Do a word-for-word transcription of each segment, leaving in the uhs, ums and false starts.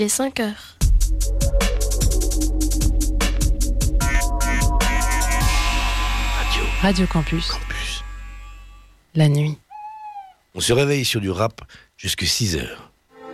Les cinq heures. Radio. Radio Campus. Campus. La nuit. On se réveille sur du rap jusqu'à six heures.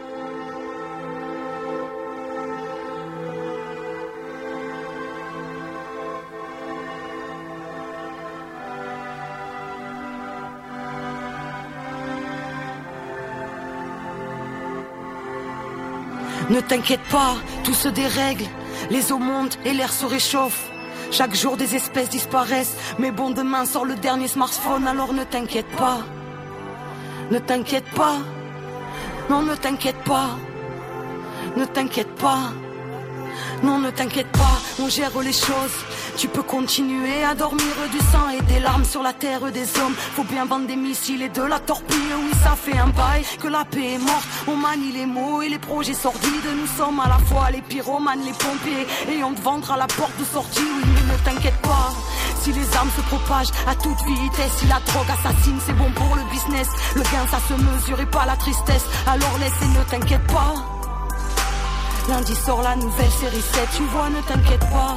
Ne t'inquiète pas, tout se dérègle. Les eaux montent et l'air se réchauffe. Chaque jour des espèces disparaissent. Mais bon, demain sort le dernier smartphone. Alors ne t'inquiète pas. Ne t'inquiète pas. Non, ne t'inquiète pas. Ne t'inquiète pas. Non, ne t'inquiète pas, on gère les choses. Tu peux continuer à dormir du sang et des larmes sur la terre des hommes. Faut bien vendre des missiles et de la torpille. Oui, ça fait un bail que la paix est morte. On manie les mots et les projets sordides. Nous sommes à la fois les pyromanes, les pompiers. Et on te vendra à la porte de sortie. Oui, mais ne t'inquiète pas. Si les armes se propagent à toute vitesse, si la drogue assassine, c'est bon pour le business. Le gain, ça se mesure et pas la tristesse. Alors laisse et ne t'inquiète pas. Lundi sort la nouvelle série sept, tu vois, ne t'inquiète pas.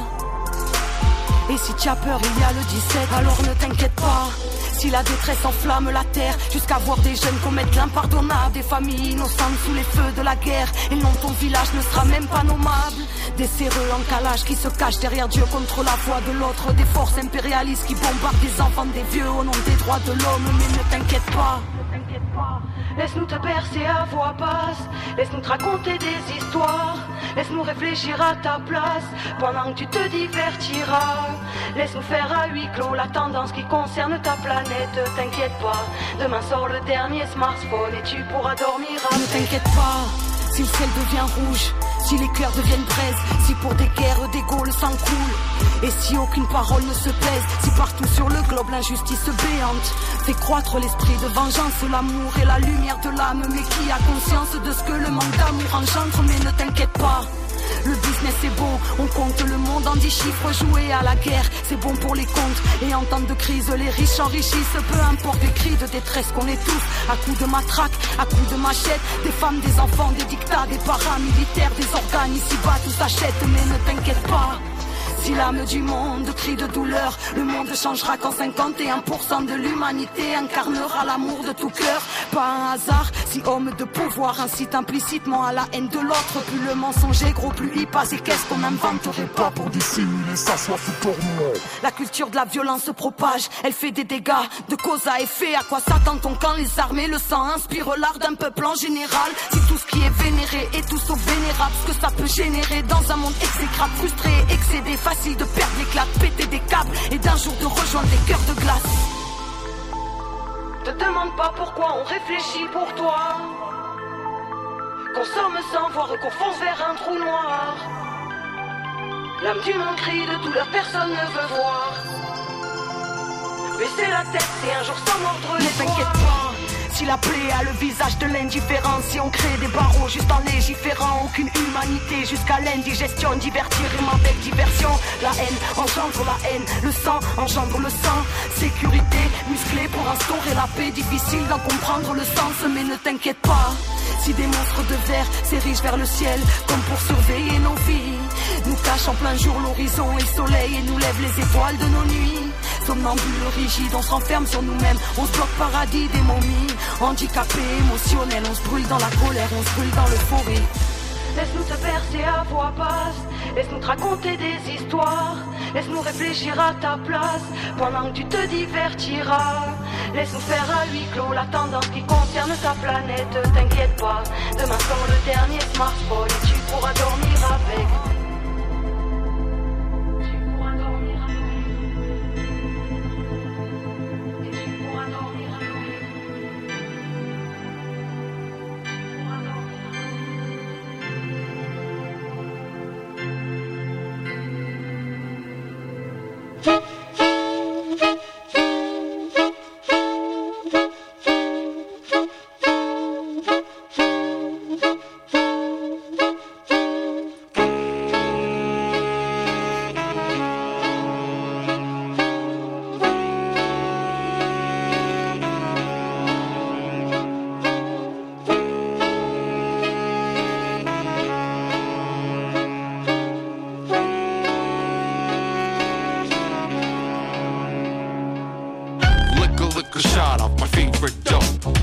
Et si tu as peur, il y a le dix-sept, alors ne t'inquiète pas. Si la détresse enflamme la terre, jusqu'à voir des jeunes commettre l'impardonnable, des familles innocentes sous les feux de la guerre, et non, ton village ne sera même pas nommable. Des séreux en calage qui se cachent derrière Dieu contre la voix de l'autre, des forces impérialistes qui bombardent des enfants, des vieux au nom des droits de l'homme, mais ne t'inquiète pas. Laisse-nous te bercer à voix basse, laisse-nous te raconter des histoires, laisse-nous réfléchir à ta place, pendant que tu te divertiras. Laisse-nous faire à huis clos la tendance qui concerne ta planète, t'inquiète pas, demain sort le dernier smartphone et tu pourras dormir à... Ne t'inquiète pas, si le ciel devient rouge, si les cœurs deviennent braises, si pour des guerres d'ego le sang coule, et si aucune parole ne se pèse, si partout sur le globe l'injustice béante fait croître l'esprit de vengeance, l'amour et la lumière de l'âme, mais qui a conscience de ce que le manque d'amour engendre. Mais ne t'inquiète pas, le business est beau, on compte le monde en dix chiffres, jouer à la guerre, c'est bon pour les comptes. Et en temps de crise, les riches enrichissent, peu importe les cris de détresse qu'on étouffe, à coups de matraque, à coups de machette, des femmes, des enfants, des dictats, des paramilitaires, des organes, ici-bas tout s'achète. Mais ne t'inquiète pas, si l'âme du monde crie de douleur, le monde changera quand cinquante et un pour cent de l'humanité incarnera l'amour de tout cœur. Pas un hasard si homme de pouvoir incite implicitement à la haine de l'autre. Plus le mensonge est gros, plus il passe. Et qu'est-ce qu'on n'inventerait pas pour dissimuler sa soif pour nous? La culture de la violence se propage, elle fait des dégâts de cause à effet. À quoi s'attend-on quand les armées le sang inspirent l'art d'un peuple en général? Si tout ce qui est vénéré est tout sauf vénérable, ce que ça peut générer dans un monde exécrable, frustré et excédé, facile de perdre l'éclat, de péter des câbles et d'un jour de rejoindre des cœurs de glace. Te demande pas pourquoi on réfléchit pour toi. Consomme sans voir qu'on fonce vers un trou noir. L'âme du monde crie de douleur, personne ne veut voir. Baisser la tête, c'est un jour sans mordre les doigts. Ne t'inquiète pas, si la plaie a le visage de l'indifférence, si on crée des barreaux juste en légiférant, aucune humanité jusqu'à l'indigestion, divertir rime avec diversion. La haine engendre la haine, le sang engendre le sang. Sécurité musclée pour instaurer la paix, difficile d'en comprendre le sens, mais ne t'inquiète pas. Si des monstres de verre s'érigent vers le ciel comme pour surveiller nos vies, nous cachent en plein jour l'horizon et le soleil et nous lèvent les étoiles de nos nuits. Somnambules rigides, on se renferme sur nous-mêmes, on se bloque paradis des momies. Handicapés, émotionnels, on se brûle dans la colère, on se brûle dans l'euphorie. Laisse-nous te bercer à voix basse, laisse-nous te raconter des histoires, laisse-nous réfléchir à ta place, pendant que tu te divertiras. Laisse-nous faire à huis clos la tendance qui concerne ta planète, t'inquiète pas, demain sort le dernier smartphone et tu pourras dormir avec.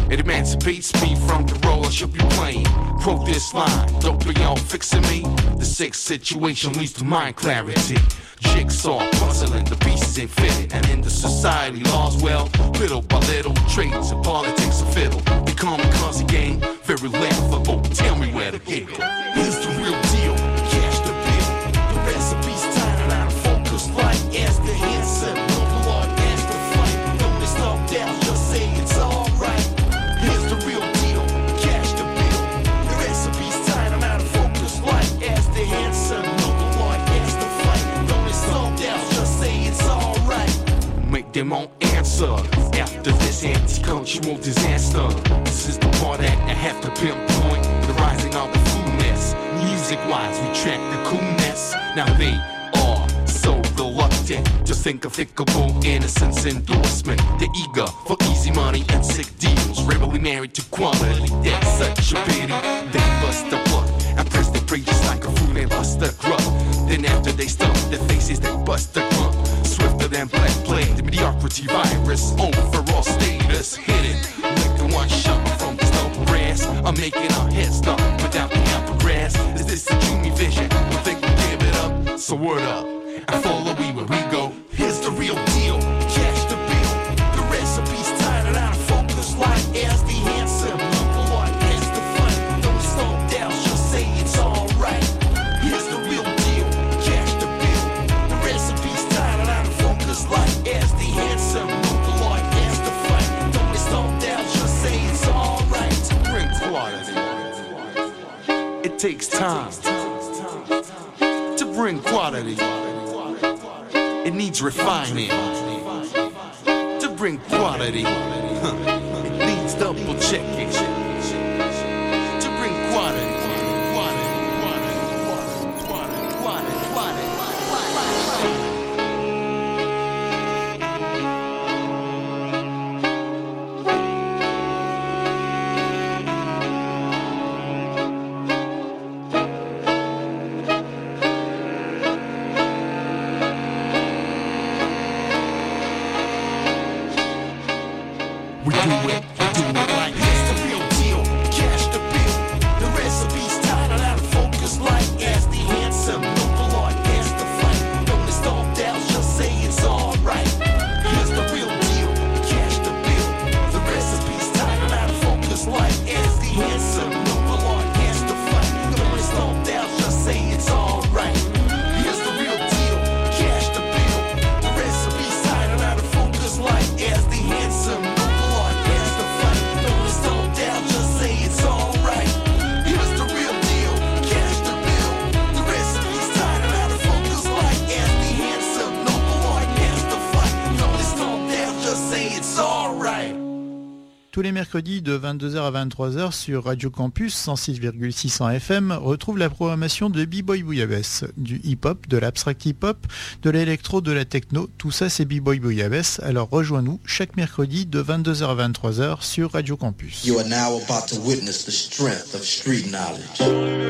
It emancipates me from the role I should be playing. Quote this line, don't be on fixing me. The sick situation leads to mind clarity. Jigsaw puzzling, the pieces ain't fitted. And in the society laws, well, little by little, trades and politics are fiddle. Become a cause game, very laughable. Tell me where to giggle. Here's the real deal, cash the bill. The recipe's tied and out of focus, like as the answer. No blood as the fight. Don't slow down, just say it's alright. Here's the real deal, cash the bill. The recipe's tied and out of focus, like as the answer. No blood as the fight. Don't slow down, just say it's alright. Make them on answer. After this anti-cultural disaster, this is the part that I have to pinpoint. The rising of the foodness. Music-wise, we track the coolness. Now they are so reluctant to think of thinkable innocence endorsement. They're eager for easy money and sick deals. Rebelly married to quality, that's such a pity. They bust the blood and press the bridges like a fool, they bust the grub. Then after they stuff their faces, they bust the grunt. Swifter than black plague, the mediocrity virus. Overall status hidden. Like the one shot from the stubble brass. I'm making our heads stop without the help of grass. Is this a dreamy vision? I think we give it up. So word up, and follow me where we go. Here's the real deal, cash the bill. The recipe's tied and out of focus, like as the answer. People are as the fun. Don't slow down, just say it's alright. Here's the real deal, cash the bill. The recipe's tied and out of focus, like as the answer. People are as the fun. Don't slow down, just say it's alright. Bring quality. It takes time to bring quality. It needs refining to bring quality. It needs double checking to bring quality. Quality, quality, quality, quality, quality, quality. We do it, we do it like this. The real deal, cash the bill. The recipe's tied and out of focus, like as the answer. No blood as the fight. Don't stall down, just say it's alright. Here's the real deal, cash the bill. The recipe's tied and out of focus, like as the answer. No blood as the fight. Don't stall down, just say it's alright. Here's the real deal, cash the bill. The recipe's tied and out of focus, like as the answer. Tous les mercredis de vingt-deux heures à vingt-trois heures sur Radio Campus cent six virgule six en F M, retrouve la programmation de B-Boy Bouillabaisse, du hip-hop, de l'abstract hip-hop, de l'électro, de la techno, tout ça c'est B-Boy Bouillabaisse. Alors rejoins-nous chaque mercredi de vingt-deux heures à vingt-trois heures sur Radio Campus. You are now about to witness the strength of street knowledge.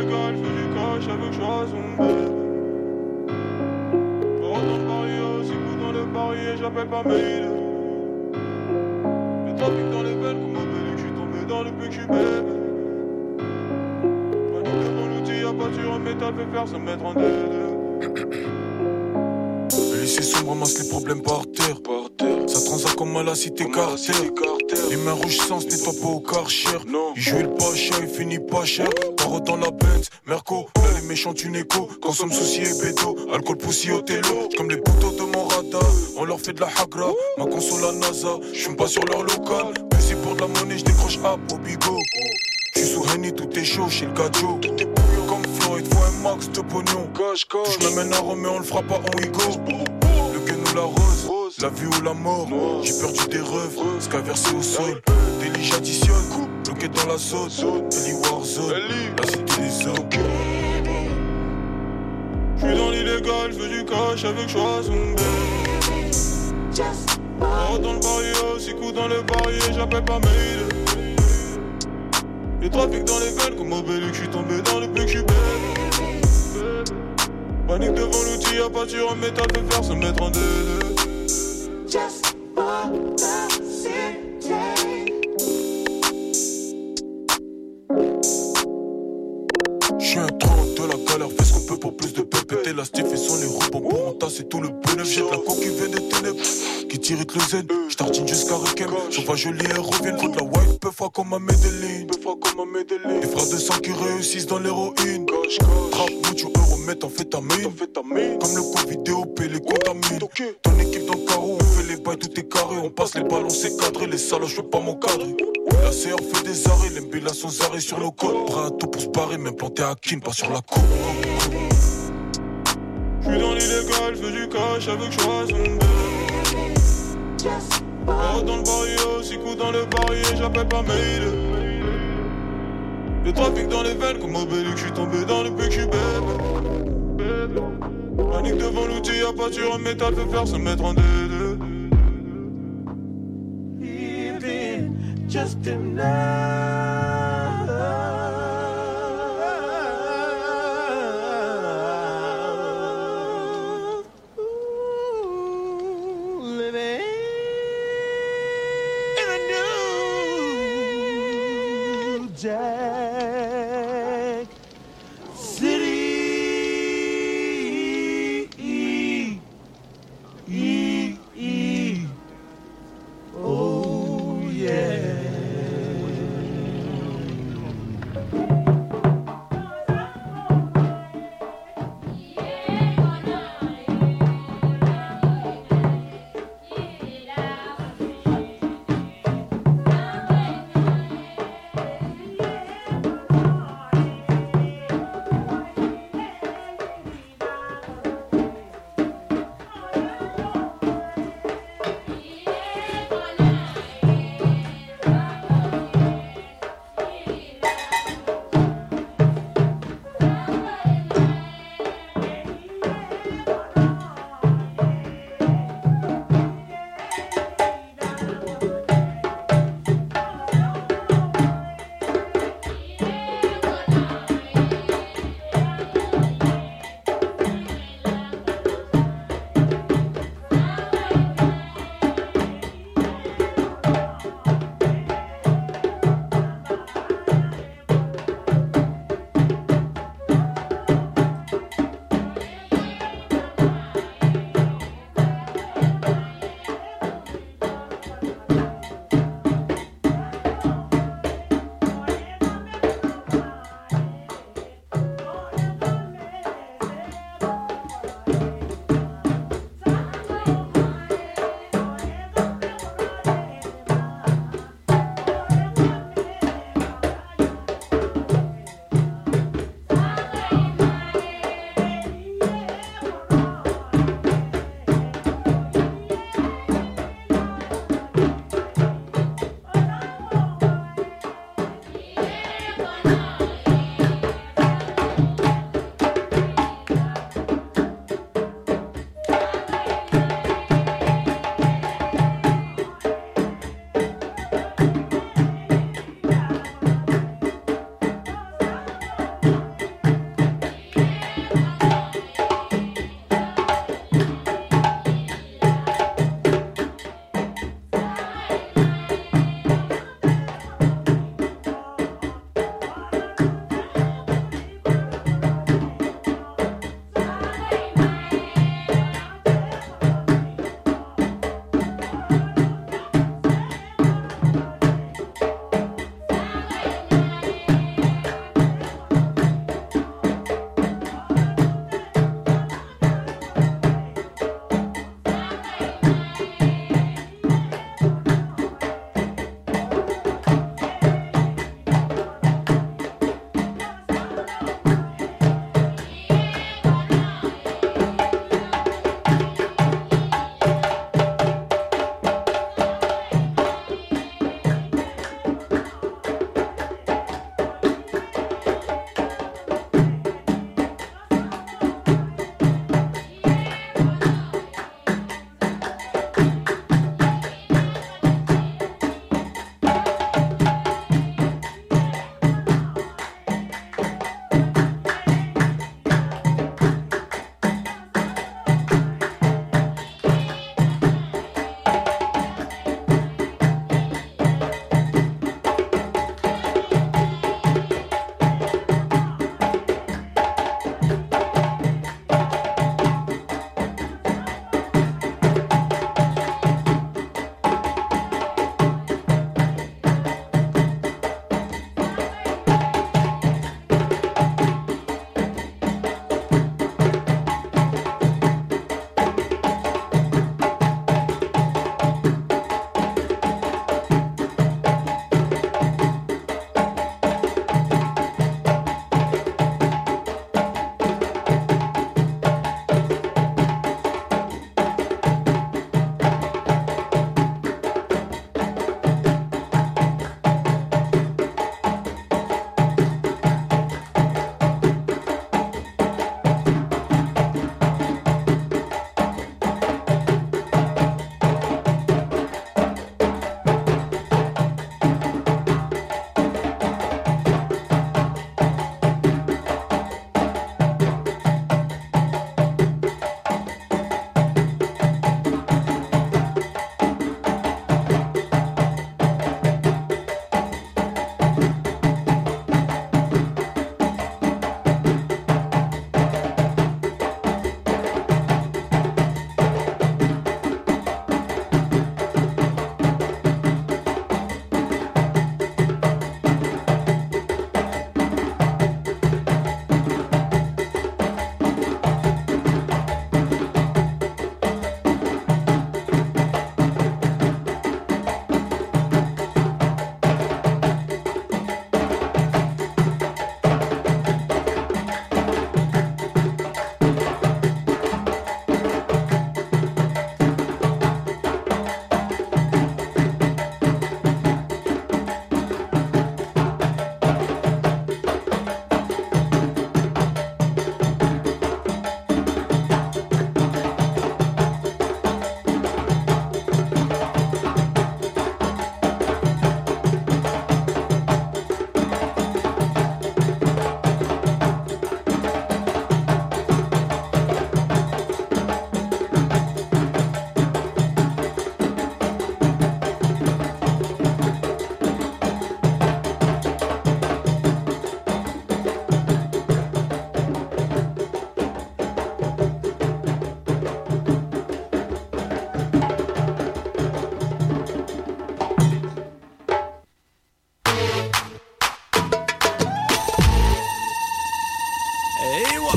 Trafic dans les veines, comme Obélix, je suis tombé dans le puits que je suis bébé. Panique devant l'outil, y'a pas sur un métal, fait faire se mettre en deux. Et laisser sombre, ramasse les problèmes par terre. Ça transa comme à la cité Carter. Les mains rouges sans, nettoie pas au Karcher. Il joue le pas cher, il finit pas cher. Paro dans la Benz, Merco, là les méchants tu n'écho. Consomme souci et béto, alcool poussi au télo. Comme les poteaux de mon radar, on leur fait de la hagra. Ma console à NASA, j'fume pas sur leur local. Busy pour de la monnaie, j'décroche à Bobigo. J'suis sous Henny, tout est chaud chez le gajo. Comme Floyd, faut un max de pognon. Touche me mène à Rome et on le fera pas en Hugo. Le gun ou la rose, la vie ou la mort. J'ai perdu des rêves, ce qu'a versé au sol. Délit j'additionne, bloqué dans la sauce. Ellie Warzone, la cité des hommes. J'suis dans l'illégal, j'veux du cash avec Schwarzenegger. Oh dans le barrière, six coups dans le barrière, j'appelle pas Mayday. Le trafic dans les veines, comme Obélix, j'suis tombé dans le puits que j'suis bébé. Panique devant l'outil, y'a pas sur un métal, fait faire se mettre en deux. Just for the city. suis un trop de la galère, fais ce qu'on peut pour plus de paix. Péter la stiff et son les rebonds pour entasser tout le bénéfice. J'ai de la coque qui vient des ténèbres, qui t'irrite le zen. J'tartine jusqu'à Requiem, sauvage lié, reviennent. Faut de la white, peu fois comme à Medellin. Les frères de sang qui réussissent dans l'héroïne. Trap, mucho euro, met amphétamine. Comme le coup vidéo, paye les contamines. Ton équipe dans le carreau, on fait les bails, tout est carré. On passe les ballons, c'est cadré, les salauds, je peux pas m'encadrer. La C R fait des arrêts, les mbila sont arrêts sur nos côtes. Prêt à tout pour se barrer, même planté à Kin, pas sur la côte. J'suis dans l'illégal, j'fais du cash avec Schwarzenegger. Mort dans le barrio, six coups dans le barrier, j'appelle pas mail. Le trafic dans les veines, comme Obélix, j'suis tombé dans le bec, j'suis bébé. Panique devant l'outil, y'a pas sur un métal, fait faire se mettre en deux-deux. Living just enough. Jack City. E, e. Oh yeah.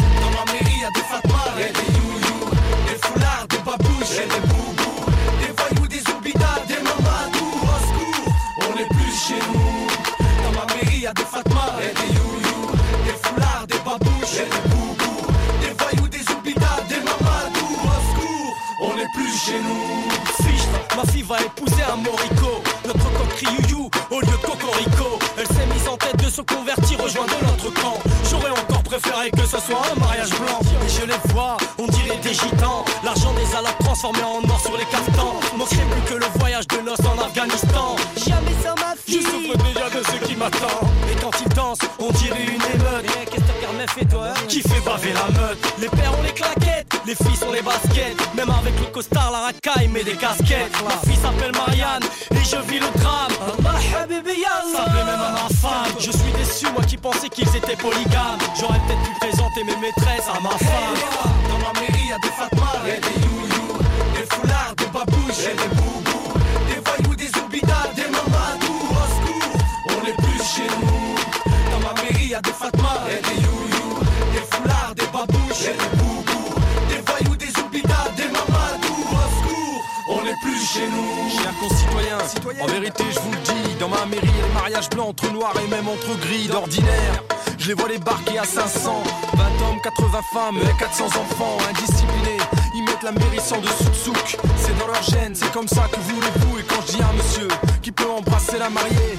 Dans ma mairie y'a des Fatma et des you-you, des foulards, des babouches et des boubous, des voyous, des zoubidas, des mamadou. Au secours, on est plus chez nous. Dans ma mairie y'a des Fatma et des you-you, des foulards, des babouches et des boubous, des voyous, des zoubidas, des mamadou. Au secours, on est plus chez nous. Fiche, ma fille va épouser un morico. Notre coq crie you-you au lieu de cocorico. Elle s'est mise en tête de se convertir, rejoindre notre camp. J'aurais encore préféré que ce soit un mariage blanc. Et je les vois, on dirait des gitans. L'argent des alapes transformé en or sur les caftans. Manquerait plus que le voyage de noces en Afghanistan. Jamais sans ma fille, je souffre déjà de ce qui m'attend. Et quand ils dansent, on dirait une émeute. Et qu'est-ce que t'as fait toi, hein? Qui fait baver la meute? Les pères ont les claquettes, les filles sont les baskets. Même avec le costard, la racaille met des casquettes. Ma fille s'appelle Marianne et je vis le drame. Allah habibi yallah. Ça plaît même à ma femme. Je suis déçu, moi qui pensais qu'ils étaient polygames. J'aurais peut-être pu présenter mes maîtresses à ma femme. Hey, dans ma mairie y'a des Fatma et des you-you, des foulards, des babouches et des boubous, des voyous, des zoubidas, des mamadou. Au secours, on est plus chez nous. Dans ma mairie y'a des Fatma et des you-you, des foulards, des babouches et des boubous, des voyous, des zoubidas, des mamadou. Au secours, on est plus chez nous. J'ai un concitoyen, en vérité je vous le dis, dans ma mairie y'a les mariages blancs entre noirs et même entre gris. D'ordinaire, je les vois débarquer à cinq cents, vingt hommes, quatre-vingts femmes et quatre cents enfants indisciplinés. Ils mettent la mairie sans dessous de souk. C'est dans leur gène, c'est comme ça que voulez-vous. Et quand je dis à un monsieur qui peut embrasser la mariée,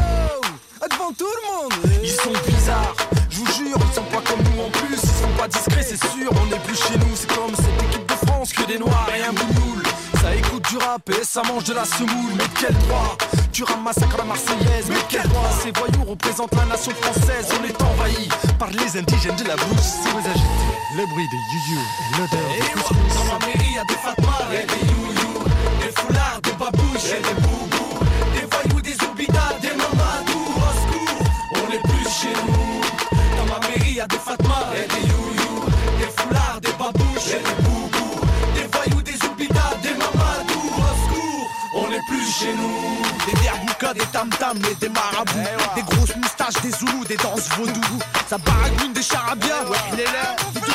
oh, devant tout le monde, ils sont bizarres. Je vous jure, ils sont pas comme nous en plus. Ils sont pas discrets, c'est sûr, on n'est plus chez nous. C'est comme cette équipe de France que des noirs et un bougnoul. Ça écoute du rap et ça mange de la semoule. Mais de quel droit tu ramasses la marseillaise? Mais de quel droit ces voyous représentent la nation française? On est envahi par les indigènes de la brousse. Si vous agitez le bruit des you-you, l'odeur des couscous. Dans ma mairie y'a des Fatma et des you-you, des foulards, des babouches et des boubous, des voyous, des zoubidas, des mamadou. Au secours, on est plus chez nous. Dans ma mairie y'a des Fatma et des you-you, des foulards, des babouches et des boubous, des voyous, des zoubidas, des mamadou. Au secours, on est plus chez nous. Des derboukas, des tam-tams et des marabouts, hey, wow. Des grosses moustaches, des zoulous, des danses vaudou. Ça baragouine des charabia, ouais, il est là.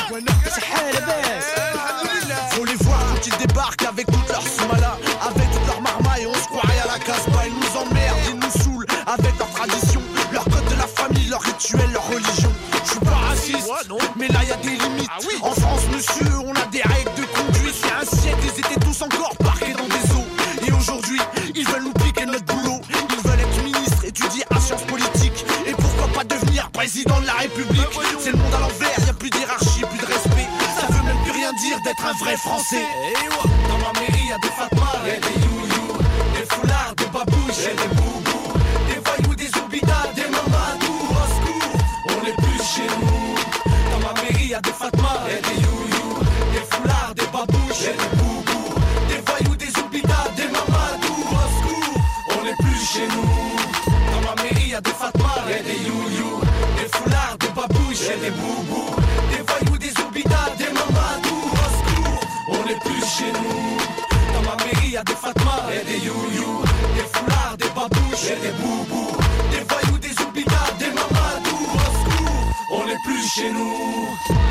Faut les voir quand ils débarquent avec toute leur soumala, avec toute leur marmaille, on se croirait à la Casbah. Ils nous emmerdent, ils nous saoulent avec leur tradition, leur code de la famille, leur rituel, leur religion. Je suis pas raciste, ouais, non. Mais là y a des limites. Ah, oui. En France, monsieur, on a des règles de conduite. Il y a un siècle, ils étaient tous encore parqués dans des eaux. Et aujourd'hui, ils veulent nous piquer notre boulot. Ils veulent être ministres, étudier à sciences politiques. Et pourquoi pas devenir président de la République? C'est le monde à l'envers, y a plus d'hierarchie, plus de respect. Ça veut même plus rien dire d'être un vrai Français. Et ouais. Dans ma mairie y'a des Fatma et des you-you, des foulards, des babouches et des boubous, des voyous, des zoubidas, des mamadou. Au secours, on est plus chez nous. Dans ma mairie y'a des Fatma et des you-you, des foulards, des babouches et des boubous, des voyous, des zoubidas, des mamadou. Au secours, on est plus chez nous. Dans ma mairie y'a des Fatma et des you-you, des foulards, des babouches et des boubous, des voyous, des zoubidas, des mamadou. Au secours, on est plus chez nous. Dans ma mairie y'a des Fatma et des you-you, des foulards, des babouches et des boubous, des voyous, des zoubidas, des mamadou. Au secours, on est plus chez nous.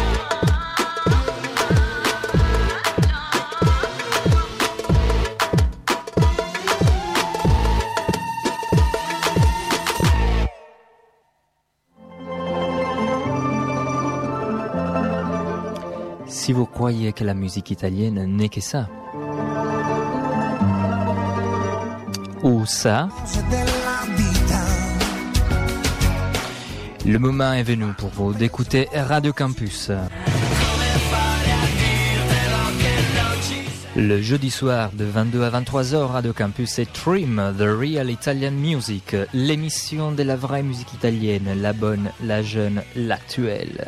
Si vous croyez que la musique italienne n'est que ça, ou ça, le moment est venu pour vous d'écouter Radio Campus. Le jeudi soir de vingt-deux à vingt-trois heures, Radio Campus, c'est Trim, The Real Italian Music, l'émission de la vraie musique italienne, la bonne, la jeune, l'actuelle.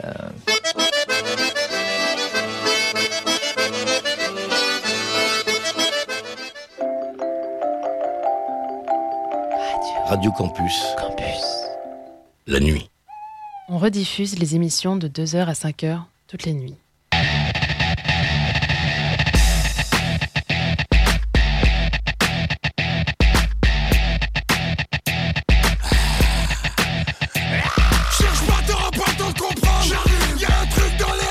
Radio Campus. Campus. La nuit. On rediffuse les émissions de deux heures à cinq heures toutes les nuits. Cherche pas, t'auras pas le temps de comprendre. Y'a un truc dans les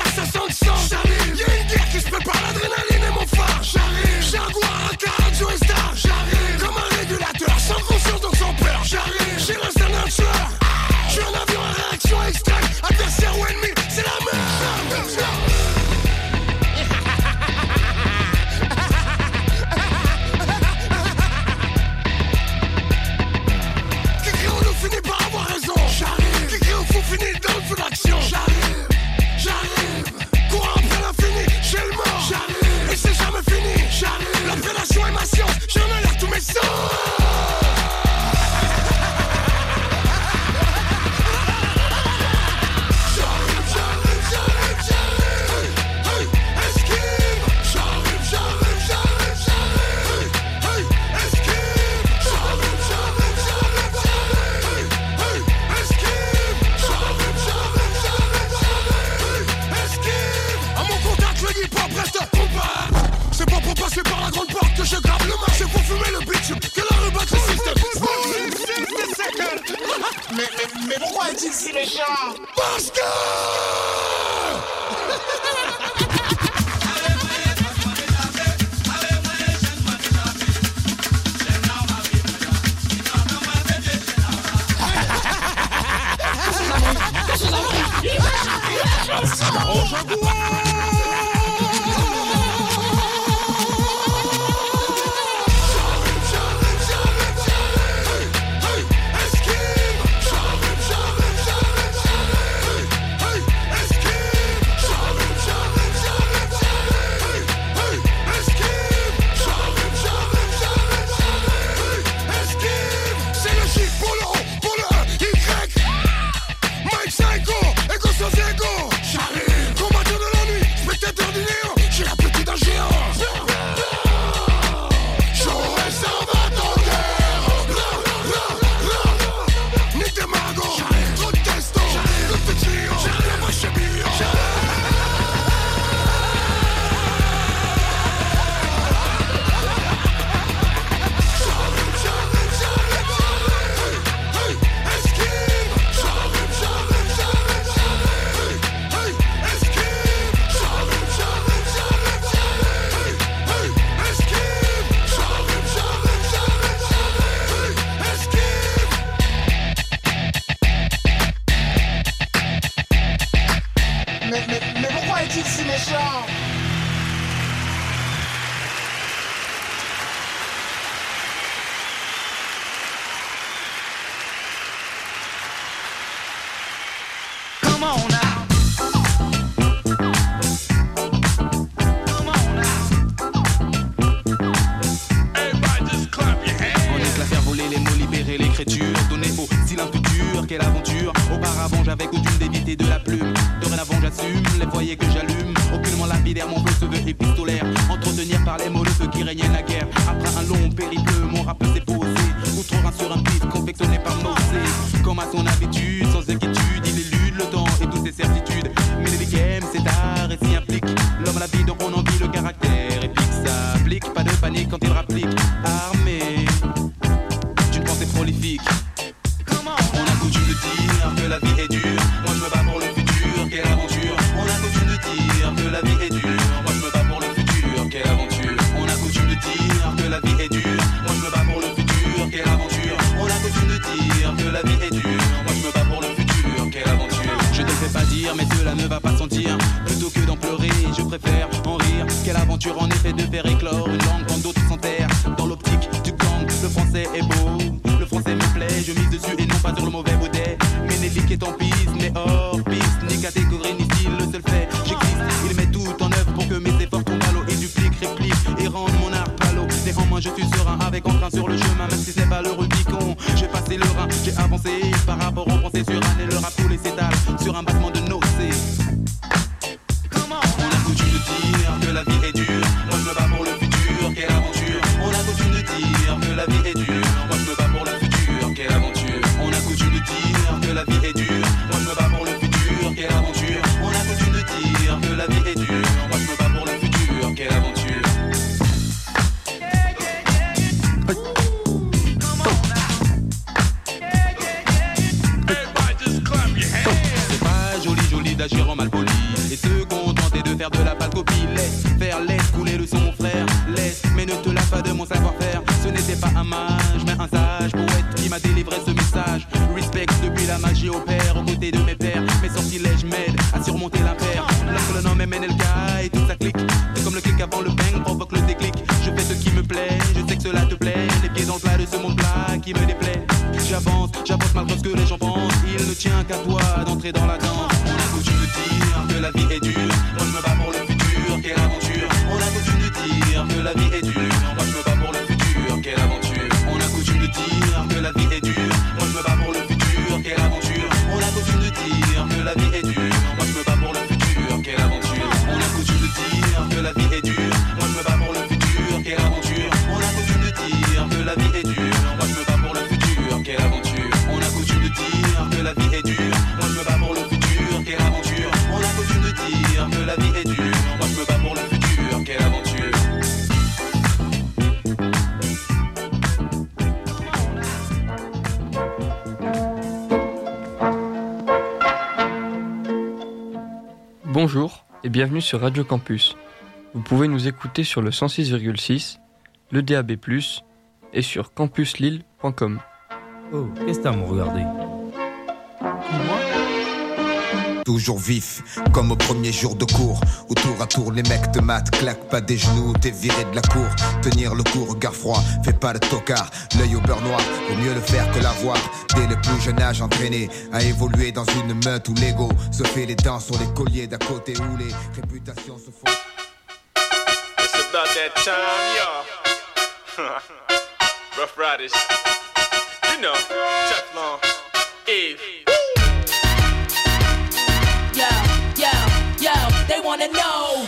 méchant? Parce que la vie est dure. Moi je me bats pour le futur, quelle aventure. On a coutume de dire Bonjour et bienvenue sur Radio Campus. Vous pouvez nous écouter sur le cent six virgule six, le D A B plus, et sur campus lille point com. Oh, qu'est-ce que t'as à me regarder? Toujours vif, comme au premier jour de cours, où tour à tour les mecs te matent, claquent pas des genoux, t'es viré de la cour. Tenir le coup, regard froid, fais pas le tocard, l'œil au beurre noir, vaut mieux le faire que l'avoir. Dès le plus jeune âge entraîné, à évoluer dans une meute où l'ego se fait les dents sur les colliers d'à côté, où les réputations se font. It's about that time, y'all. Rough Riders, you know, Teflon, Eve. They wanna know.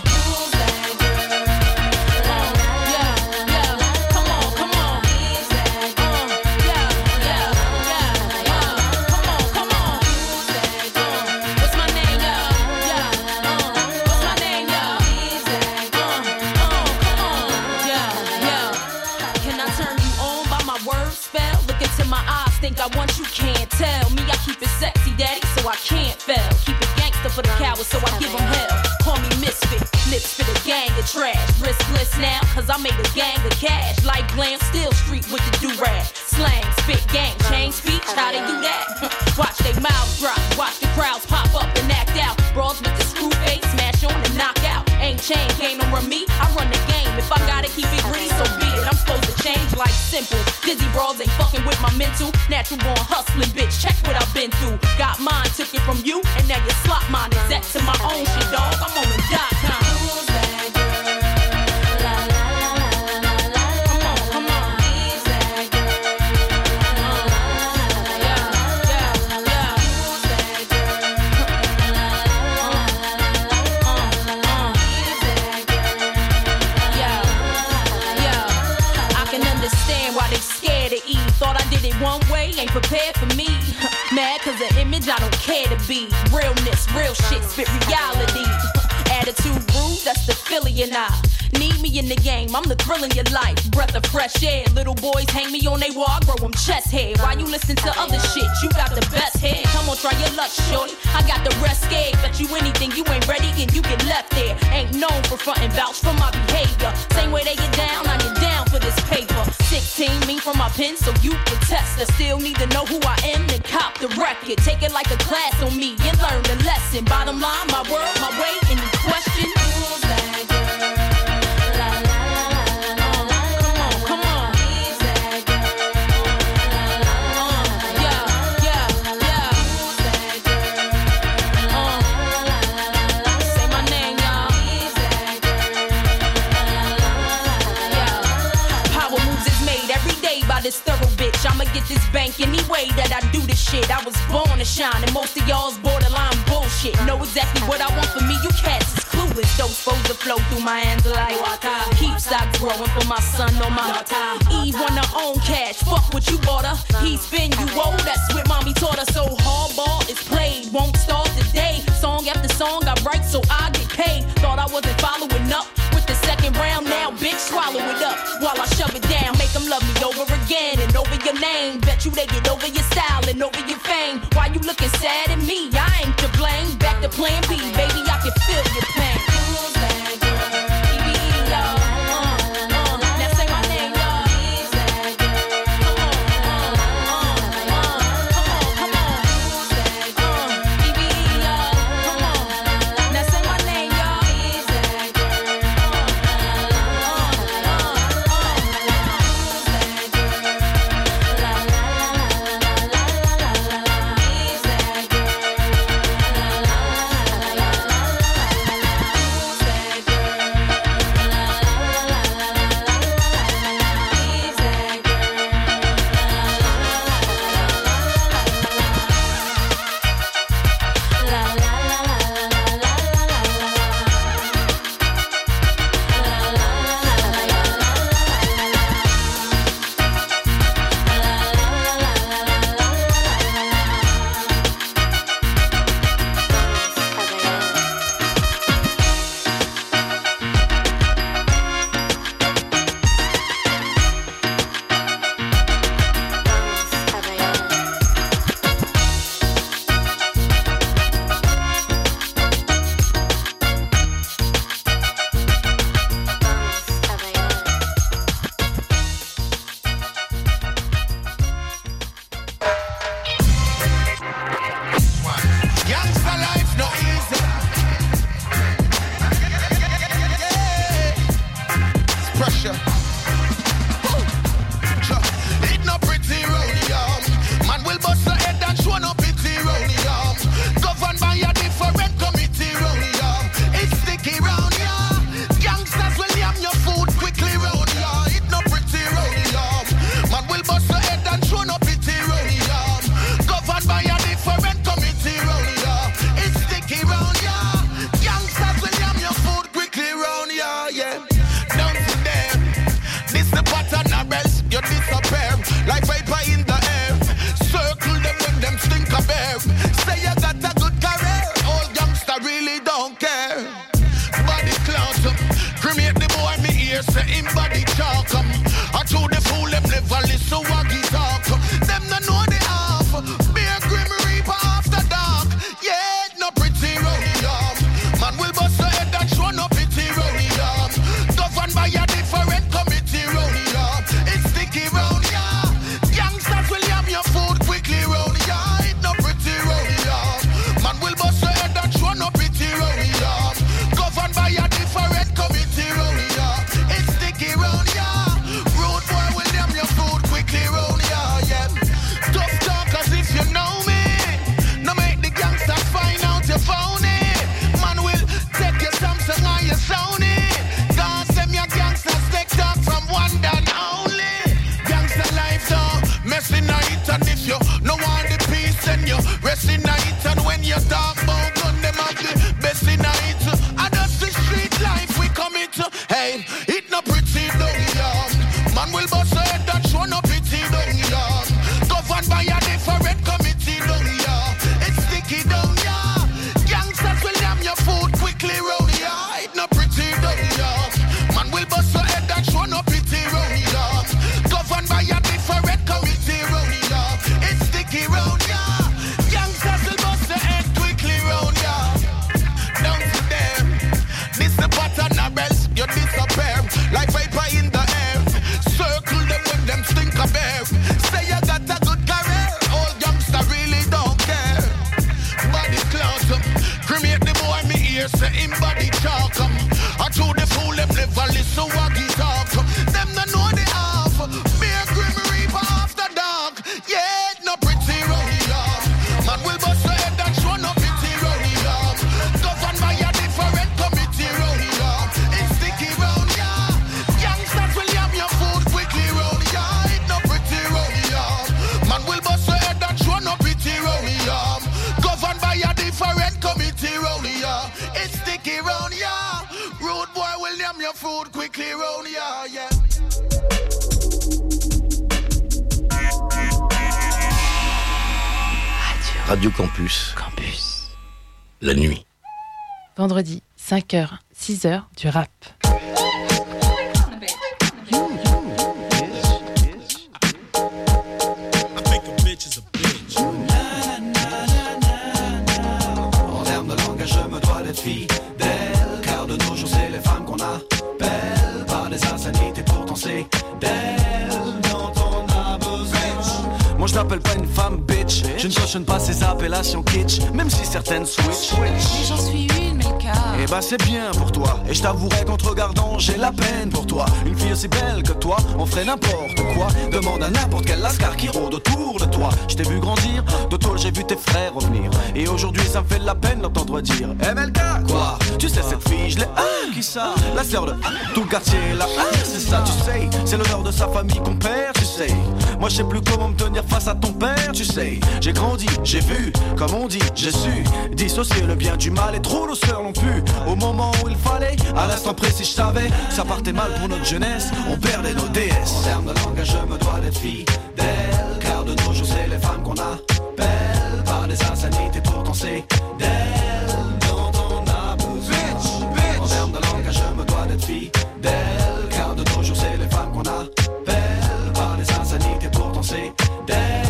Think I want you, can't tell me I keep it sexy, daddy, so I can't fail. Keep it gangster for the cowards, so I give them hell. Call me misfit, lips for the gang of trash. Riskless now, cause I made a gang of cash. Like glam, still street with the do-rag. Slang, spit, gang, change speech, how they do that? Watch they mouths drop, watch the crowds pop up and act out. Brawls with the screw face, smash on and knock out. Ain't chain, can't no run me, I run the game. If I gotta keep it green, so be it. I'm supposed to change like simple. Dizzy brawls ain't fucking with my mental. Natural born hustling, bitch, check what I've been through. Got mine, took it from you, and now you slot mine. Exec to my own shit, dog, I'm on the dot com. One way ain't prepared for me. Mad cause the image I don't care to be. Realness, real shit, spit reality. Attitude rude, that's the Philly and I. Need me in the game, I'm the thrill in your life. Breath of fresh air, little boys hang me on they wall, I grow them chest hair. While you listen to other shit, you got the best hair. Come on, try your luck, shorty. I got the rest scared. Bet you anything, you ain't ready and you get left there. Ain't known for front and vouch for my behavior. Same way they get down, I get down for this paper. sixteen, me from my pen, so you can test. I still need to know who I am, then cop the record. Take it like a class on me and learn the lesson. Bottom line, my word, my way, any question? This thorough bitch, I'ma get this bank any way that I do this shit. I was born to shine, and most of y'all's borderline bullshit. Know exactly what I want for me, you cats is clueless. Don't supposed to flow through my hands like water. Keep stock growing for my son on my daughter. Eve want her own cash, fuck what you bought her. He spin you old, that's what mommy taught her. So hardball is played, won't start today. Song after song I write so I get paid. Thought I wasn't following up with the second round, now bitch swallow it up while I shove it down. Make them love me over again and over your name. Bet you they get over your style and over your fame. Why you looking sad at me? I ain't to blame. Back to plan B, baby, I can feel your pain. hear say him body talk. Um, I told the fool them never listen what he talk. Them no know the half. Be a grim reaper after dark. Yeah, no pretty round yard. Man will bust a head and show no pity round yard. Governed by a different committee round yard. It's sticky round yard. Youngsters will yam your food quickly round yard. No pretty round yard. Man will bust a head and show no pity round yard. Governed by a different committee round yard. It's sticky round yard. Road boy will yam your food quickly round yard. Yeah. Tough talk as if you know me. No make the gangsters find out you phony. Man will take your Samsung and your Sony. Cause them your gangsters take talk from one done only. Gangster life though, messy night. And if you no want the peace then you rest in night. And when you talk about gun them have the best in night. And that's the street life we commit to. Hey, it no pretty down here. Man will bust a head and show no pity down here. Governed by a different committee down here. It's sticky down here. Gangsters will yam your food quickly round here. It no pretty down here. Man will bust a head and show no pity round here. Governed by a different committee round here. It's sticky round here. Gangsters will bust a head quickly round here. Down to them. This the pattern of bells. You disappear like vapor in the air. Circle them when them stink a bear. Say you got a good career. Old youngster really don't care. Body clout. Cremate the boy me ear. Say him body talk. um. I told the fool them never listen what he talk. Them no know the half. Be a grim reaper after dark. Yeah, no pretty round here. Man will bust a head and show no pity round here. Governed by a different committee round here. It's sticky round here. Youngsters will yam your food quickly round here. It no pretty round here. Man will bust a head and show no pity round here. Governed by a different committee round here. It's sticky round here. Rude boy will yam your food quickly round here. Yeah. Radio Campus. Campus. La nuit. Vendredi, cinq heures, six heures, du rap. En termes de langage, je me dois d'être fidèle. Car de nos jours, c'est les femmes qu'on appelle. Pas des insanités, pourtant c'est d'elles dont on a besoin. Moi je n'appelle pas une femme bitch. Je ne cautionne pas ces appellations kitsch. Même si certaines switch. Et j'en suis une, mais le cas. Eh bah c'est bien pour toi. Et je t'avouerai qu'en te regardant, j'ai la peine pour toi. Une fille aussi belle que toi, on ferait n'importe quoi. Demande à n'importe quel lascar qui rôde autour de toi. Je t'ai vu grandir, de tôle j'ai vu tes frères revenir. Et aujourd'hui ça me fait de la peine d'entendre dire M L K quoi. Tu sais cette fille, je l'ai ah, qui ça. La sœur de ah, tout le quartier là ah, c'est ça tu sais. C'est l'honneur de sa famille qu'on perd tu sais. Moi je sais plus comment me tenir face à ton père tu sais. J'ai grandi, j'ai vu, comme on dit, j'ai su dissocier le bien du mal et trop nos sœurs l'ont pu. Au moment où il fallait, à l'instant précis je savais. Ça partait mal pour notre jeunesse, on perdait nos déesses. En termes de langage je me dois d'être fidèle. Car de nos jours c'est les femmes qu'on appelle. Pas des insanités pourtant c'est d'elles dont on a besoin. En termes de langage je me dois d'être fidèle. Car de nos jours c'est les femmes qu'on appelle. Pas des insanités pourtant c'est d'elles.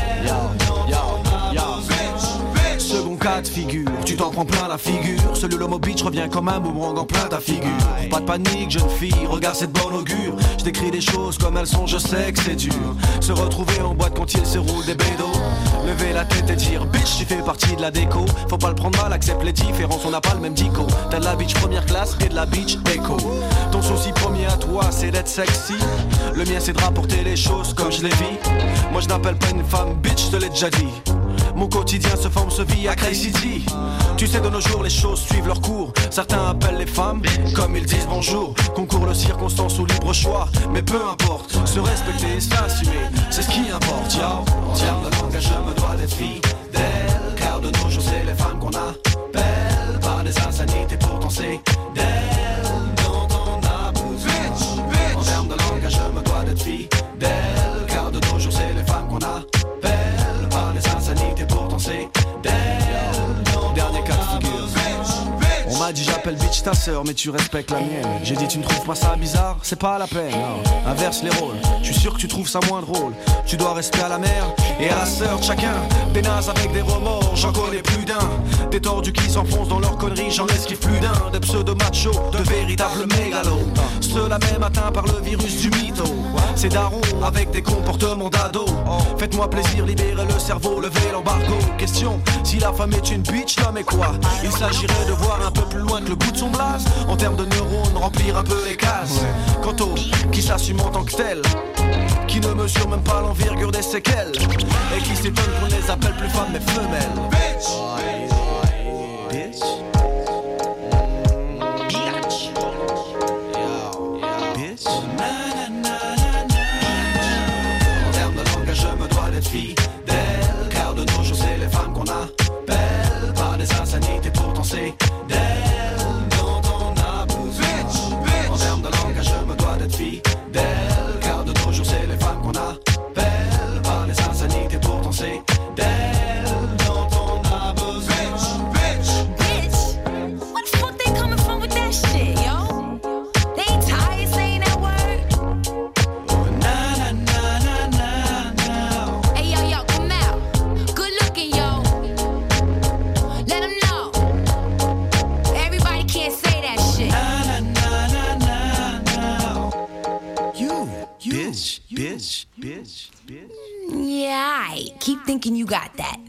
Second cas de figure, tu t'en prends plein la figure. Celui l'homo bitch revient comme un boomerang en plein ta figure. Pas de panique jeune fille, regarde cette bonne augure. Je décris les choses comme elles sont, je sais que c'est dur. Se retrouver en boîte quand il se roule des bédos. Lever la tête et dire bitch tu fais partie de la déco. Faut pas le prendre mal, accepte les différences, on n'a pas le même dico. T'as de la bitch première classe et de la bitch éco. Ton souci premier à toi c'est d'être sexy. Le mien c'est de rapporter les choses comme je les vis. Moi je n'appelle pas une femme bitch, je te l'ai déjà dit. Mon quotidien se forme, se vit à Crazy City. Tu sais de nos jours les choses suivent leur cours. Certains appellent les femmes comme ils disent bonjour. Concours le circonstance ou libre choix. Mais peu importe, se respecter et s'assumer, c'est ce qui importe. Y'a en termes de langage je me dois d'être fidèle. Car de nos jours c'est les femmes qu'on appelle. Pas des insanités pourtant c'est d'elles dont on a besoin. En termes de langage je me dois d'être fidèle. Car de nos jours c'est les femmes qu'on appelle. Pas des insanités pourtant c'est d'elles. Dernier cas de figure. On m'a dit j'appelle t'appelles bitch ta sœur, mais tu respectes la mienne. J'ai dit tu ne trouves pas ça bizarre, c'est pas la peine. Non. Inverse les rôles, je suis sûr que tu trouves ça moins drôle. Tu dois rester à la mère et à la sœur de chacun. Des nazes avec des remords, j'en connais plus d'un. Des tordus qui s'enfoncent dans leurs conneries, j'en esquive plus d'un. Des pseudo-machos, de véritables mégalos. Ceux-là même atteints par le virus du mytho. Ces darons avec des comportements d'ado. Faites-moi plaisir, libérez le cerveau, levez l'embargo. Question, si la femme est une bitch, non mais quoi? Il s'agirait de voir un peu plus loin que le bout de son blaze. En termes de neurones, remplir un peu les cases. Quant aux qui s'assument en tant que tels, qui ne mesurent même pas l'envergure des séquelles, et qui s'étonnent qu'on les appelle plus femmes mais femelles. Bitch, bitch, bitch, bitch. En termes de langage, je me dois d'être fidèle, car de nos jours c'est les femmes qu'on appelle, pas des insanités, pourtant c'est d'elles dont on abuse. Bitch, bitch. En termes de langage, je me dois d'être fidèle, car de nos jours c'est les femmes qu'on appelle, pas des insanités, pourtant c'est d'elles dont on a besoin. Bitch, bitch, Bitch, what the fuck they coming from with that shit, yo? They ain't tired saying that word. na na na na na na. Hey, yo, yo, come out. Good looking, yo. Let them know. Everybody can't say that shit. Na na na na na. You, you, bitch, bitch, bitch, bitch. Yeah, aight. Keep thinking you got that.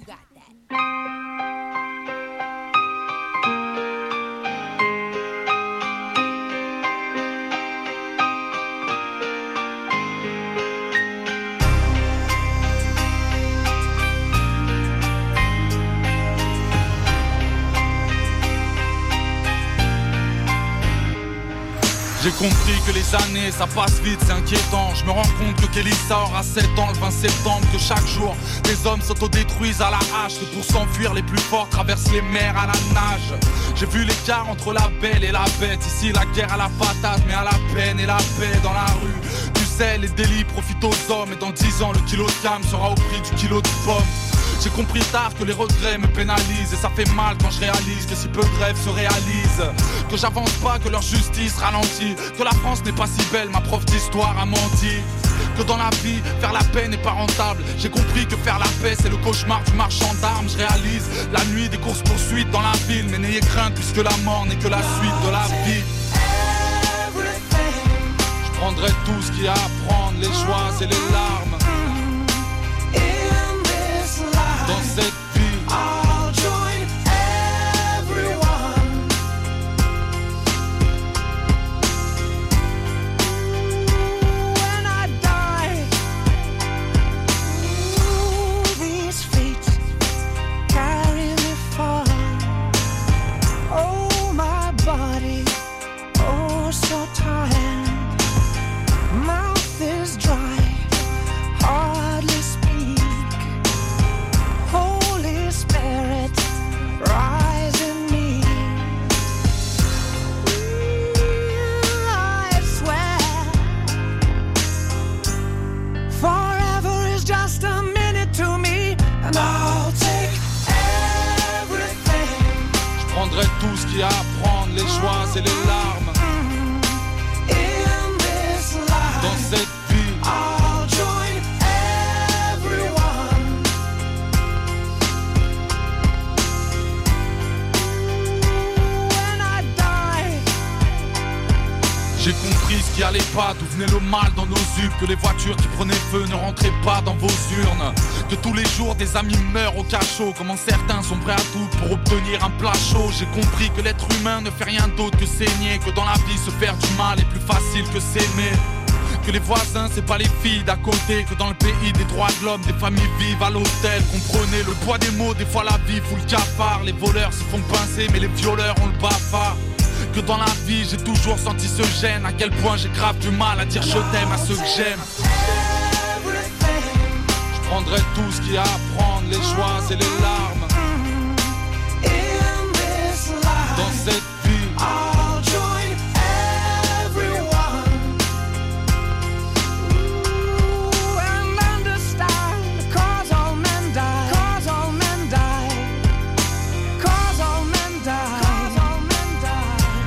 J'ai compris que les années ça passe vite, c'est inquiétant. Je me rends compte que Kélissa aura sept ans le vingt septembre. Que chaque jour des hommes s'autodétruisent à la hache. Que pour s'enfuir les plus forts traversent les mers à la nage. J'ai vu l'écart entre la belle et la bête. Ici la guerre à la patate, mais à la peine et la paix dans la rue. Tu sais, les délits profitent aux hommes. Et dans dix ans le kilo de cam sera au prix du kilo de pommes. J'ai compris tard que les regrets me pénalisent. Et ça fait mal quand je réalise que si peu de rêves se réalisent. Que j'avance pas, que leur justice ralentit. Que la France n'est pas si belle, ma prof d'histoire a menti. Que dans la vie, faire la paix n'est pas rentable. J'ai compris que faire la paix c'est le cauchemar du marchand d'armes. Je réalise la nuit des courses poursuites dans la ville. Mais n'ayez crainte puisque la mort n'est que la suite de la vie. Je prendrai tout ce qu'il y a à prendre, les joies et les larmes. Dans cette vie, I'll join everyone. When I die, ooh, these feet carry me far. Oh, my body, oh, so tired. Mouth is dry, hardly speak. Holy Spirit, rise in me. I swear, forever is just a minute to me, and I'll take everything. je prendrai tout ce qu'il y a à prendre, les joies et les larmes. In this life, dans cette vie, I'll join everyone. When I die, j'ai compris ce qui allait pas, d'où venait le mal dans nos yeux. Que les voitures qui prenaient feu ne rentraient pas dans vos urnes. Que tous les jours des amis meurent au cachot. Comment certains sont prêts à tout pour obtenir un plat chaud. J'ai compris que l'être humain ne fait rien d'autre que saigner. Que dans la vie se faire du mal est plus facile que s'aimer. Que les voisins c'est pas les filles d'à côté. Que dans le pays des droits de l'homme des familles vivent à l'hôtel. Comprenez le poids des mots, des fois la vie fout le cafard. Les voleurs se font pincer mais les violeurs ont le bafard. Que dans la vie j'ai toujours senti ce gêne. À quel point j'ai grave du mal à dire je t'aime à ceux que j'aime. Je prendrai tout ce qu'il y a à prendre, les joies et les larmes. in this life, dans cette vie, I'll join everyone. Ooh, and understand, cause all men die, cause all men die, cause all men die, cause all men die.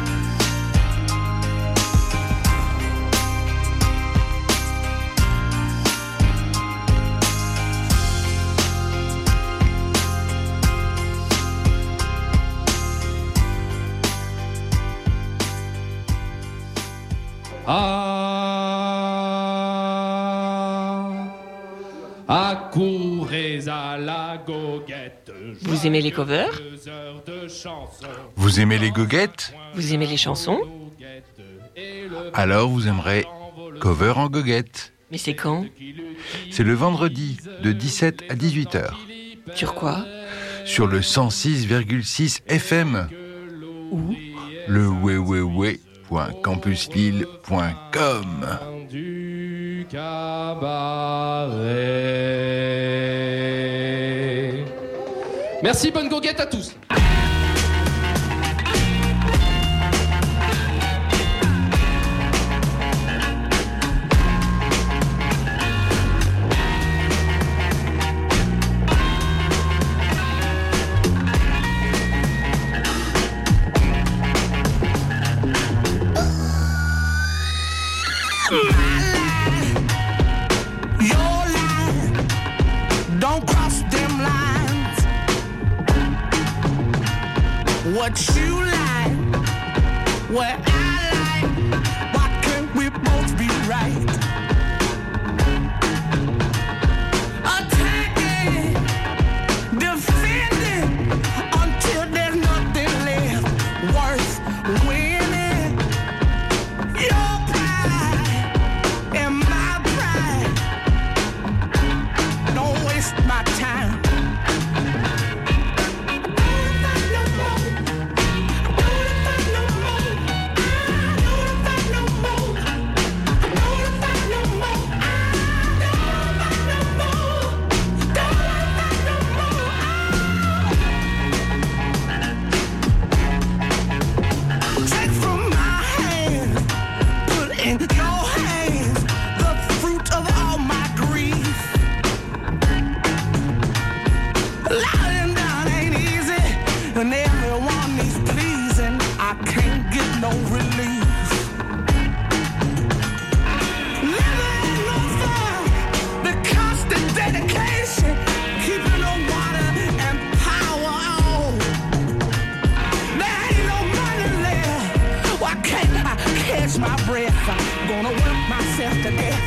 Ah, accourez à la goguette. Vous aimez les covers? Vous aimez les goguettes? Vous aimez les chansons? Alors vous aimerez Cover en goguette. Mais c'est quand? C'est le vendredi de dix-sept à dix-huit heures. Sur quoi? Sur le cent six virgule six F M. Où? Le www point campus lille point com. Du cabaret. Merci, bonne goguette à tous. Your line, don't cross them lines. What you like, what I like, why can't we both be right? Attacking, defending, until there's nothing left worth winning. Your pride and my pride, don't waste my time. Take from my hands, put in your hands the fruit of all my grief. Lying down ain't easy, and everyone needs pleasing. I can't get no relief. Living on fire, the constant dedication, keeping the water and power on. There ain't no money left. Why can't I catch my breath? I'm gonna work myself to death.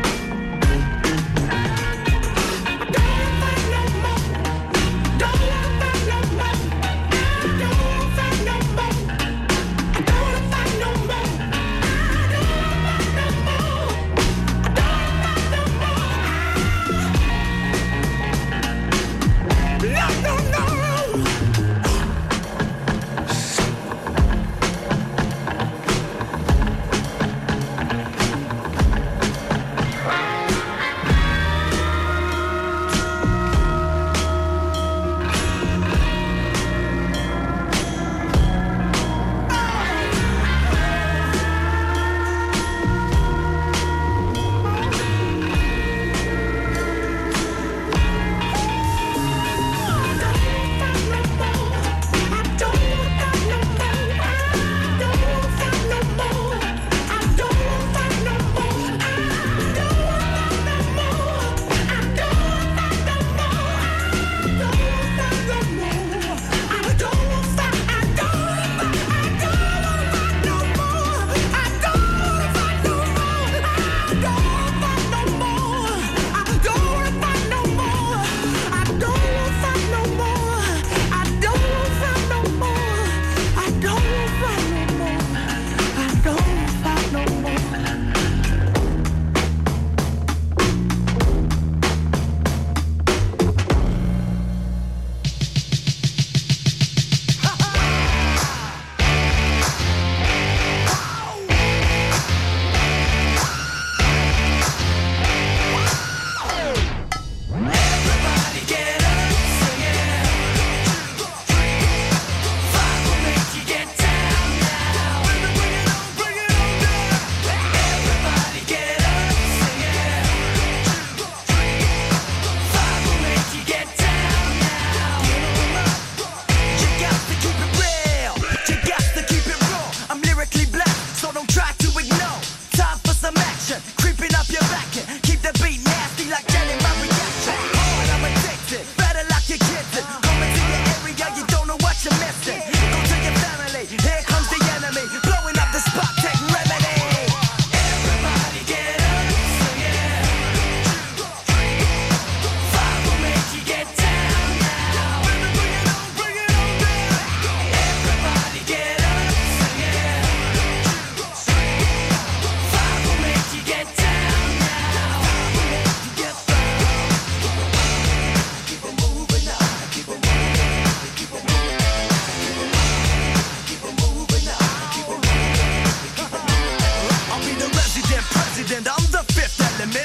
No, no, no.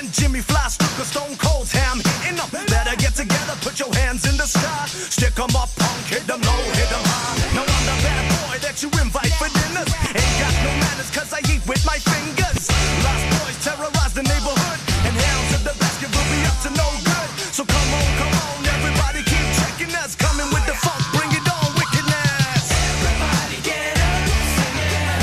Jimmy Fly stuck a stone cold ham hitting them. Better get together, put your hands in the sky. Stick 'em up, punk, hit them low, hit them high. Now I'm the bad boy that you invite for dinners. Ain't got no manners cause I eat with my fingers. Lost boys terrorize the neighborhood. And hounds of the basket will be up to no good. So come on, come on, everybody keep checking us. Coming with the funk, bring it on, wickedness. Everybody get up, sing it.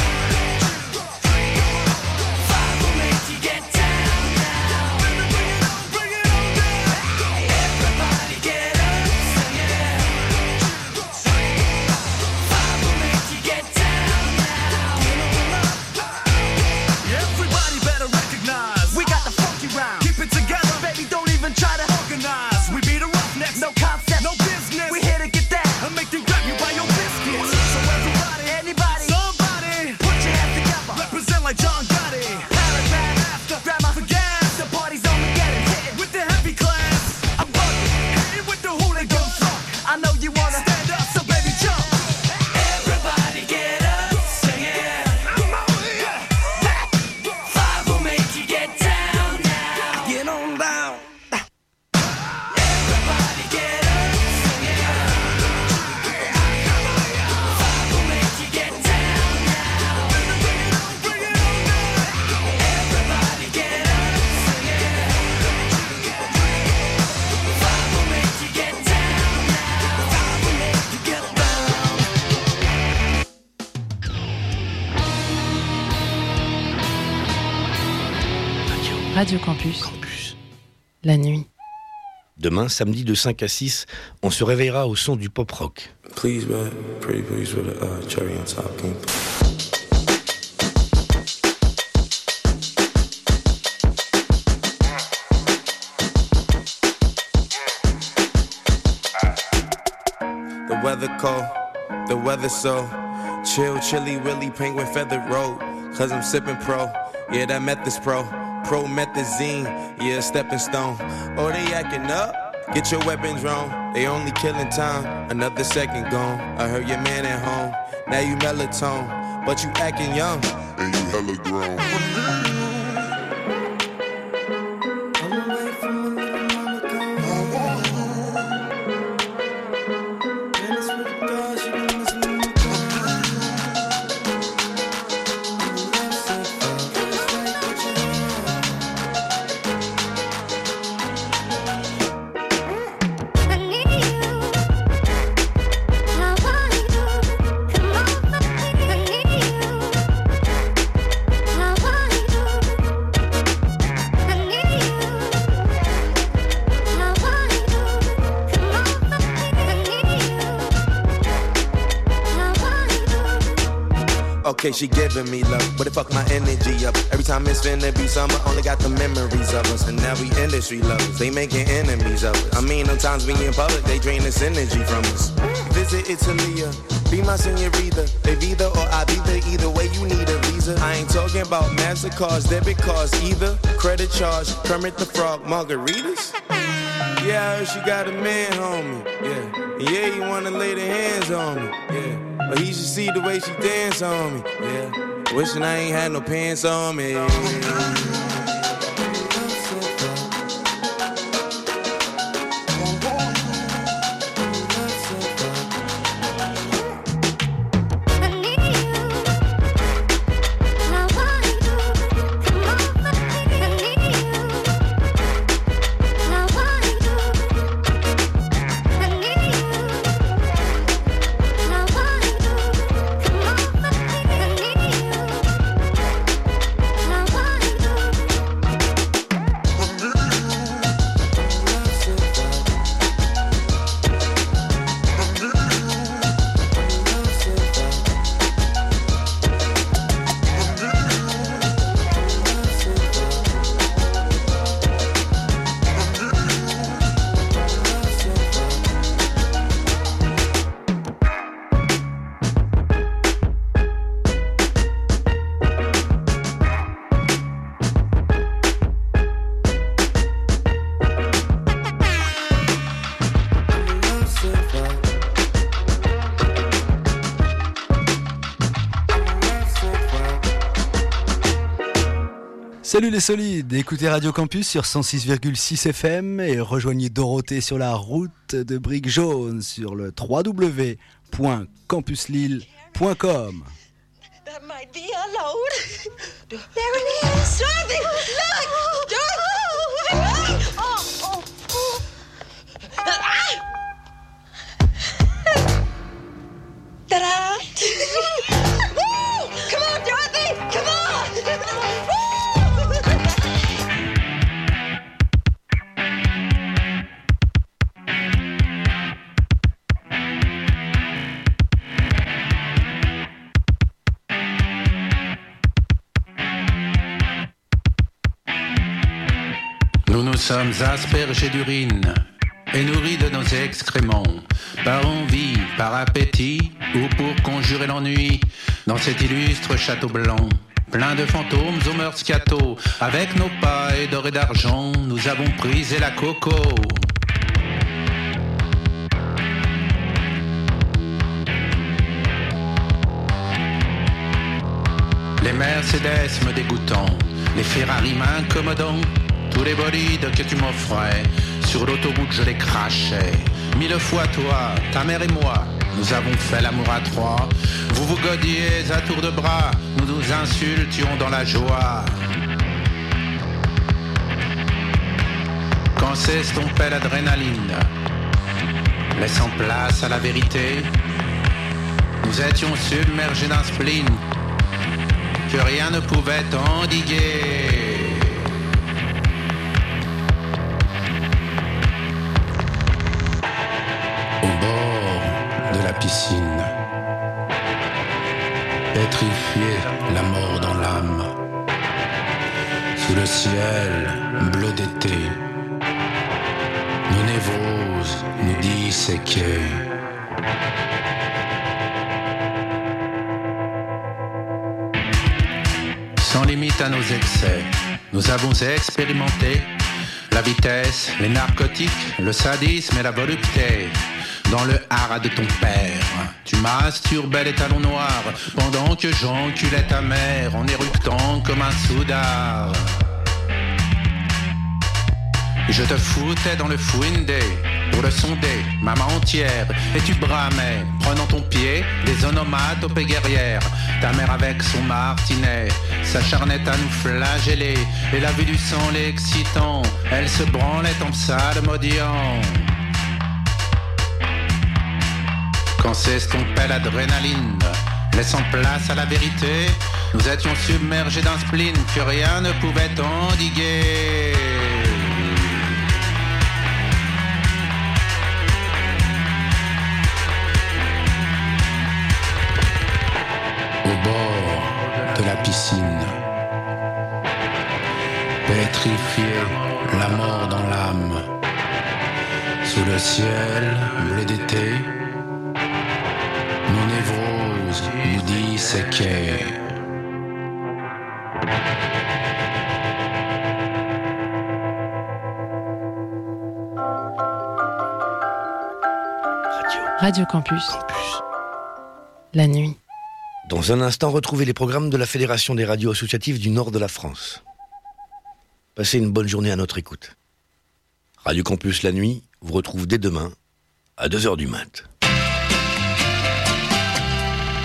Five will make you get down now. Bring it on, bring it on down. Everybody get up, sing it. Five will make you get down now. Everybody better recognize we got the funky round. Keep it together, baby, don't even try to organize. We be the roughnecks, no concept, no business. We here to get that and make you grab you by your biscuits. So everybody, anybody, somebody, put your hands together, represent like John Gotti. Paragraph after, grandma for gas. The party's on, we get it, hit it with the heavy class. I'm bugging, hit it with the hooligan funk. I know you wanna stand up, so baby jump. Everybody get up, sing it. Five will make you get down now. Get on down. Everybody get up, sing it. Five will make you get down now. Bring it on, bring it on down. Everybody get up, sing it. Five will make you get down now. Five will make you get down. Radio Campus. La nuit. Demain, samedi de cinq à six, on se réveillera au son du pop rock. Please, man, pretty please with a uh, cherry on top, King. The weather cold, the weather so chill, chilly, willy, penguin feathered road. Cause I'm sipping pro, yeah, that meth is pro. Promethazine, yeah, stepping stone. Oh, they acting up, get your weapons wrong. They only killing time, another second gone. I heard your man at home, now you melatonin, but you acting young, and you hella grown. Okay, she giving me love, but it fuck my energy up. Every time it's finna be summer, only got the memories of us. And now we industry lovers, they making enemies of us. I mean, sometimes we in public, they drain this energy from us. Visit Italy, be my senorita. They either or I be there, either way you need a visa. I ain't talking about MasterCards, debit cards either. Credit charge, Kermit the Frog, margaritas. Yeah, I heard she got a man, homie. Yeah, yeah, you wanna lay the hands on me. Yeah. But he should see the way she dance on me, yeah. Wishing I ain't had no pants on me. Salut les solides, écoutez Radio Campus sur cent six virgule six F M et rejoignez Dorothée sur la route de Briques Jaunes sur le w w w point campus lille point com. That might be a load. There it is. Dorothy, look! Dorothy! Oh, oh, oh. Ta-da! Woo! Come on, Dorothy! Come on! Nous nous sommes aspergés d'urine et nourris de nos excréments, par envie, par appétit ou pour conjurer l'ennui, dans cet illustre château blanc, plein de fantômes aux mœurs scato, avec nos pailles d'or et d'argent, nous avons prisé la coco. Les Mercedes me dégoûtant, les Ferrari m'incommodant, tous les bolides que tu m'offrais, sur l'autoroute je les crachais. Mille fois toi, ta mère et moi, nous avons fait l'amour à trois. Vous vous godiez à tour de bras, nous nous insultions dans la joie. Quand s'estompait l'adrénaline, laissant place à la vérité, nous étions submergés d'un spleen que rien ne pouvait endiguer. Piscine, pétrifié, la mort dans l'âme, sous le ciel bleu d'été, nos névroses nous disséquaient. Sans limite à nos excès, nous avons expérimenté la vitesse, les narcotiques, le sadisme et la volupté. Dans le haras de ton père, tu masturbais les talons noirs pendant que j'enculais ta mère en éructant comme un soudard. Je te foutais dans le fouindé pour le sonder, maman entière, et tu bramais, prenant ton pied, des onomatopées guerrières. Ta mère avec son martinet s'acharnait à nous flageller, et la vue du sang l'excitant, elle se branlait en psalmodiant. Quand s'estompait l'adrénaline, laissant place à la vérité, nous étions submergés d'un spleen que rien ne pouvait endiguer. Au bord de la piscine, pétrifié, la mort dans l'âme, sous le ciel bleu d'été, nos névroses nous disséquaient. Radio Campus. Campus. La nuit. Dans un instant, retrouvez les programmes de la Fédération des radios associatives du nord de la France. Passez une bonne journée à notre écoute. Radio Campus La Nuit vous retrouve dès demain à deux heures du mat'.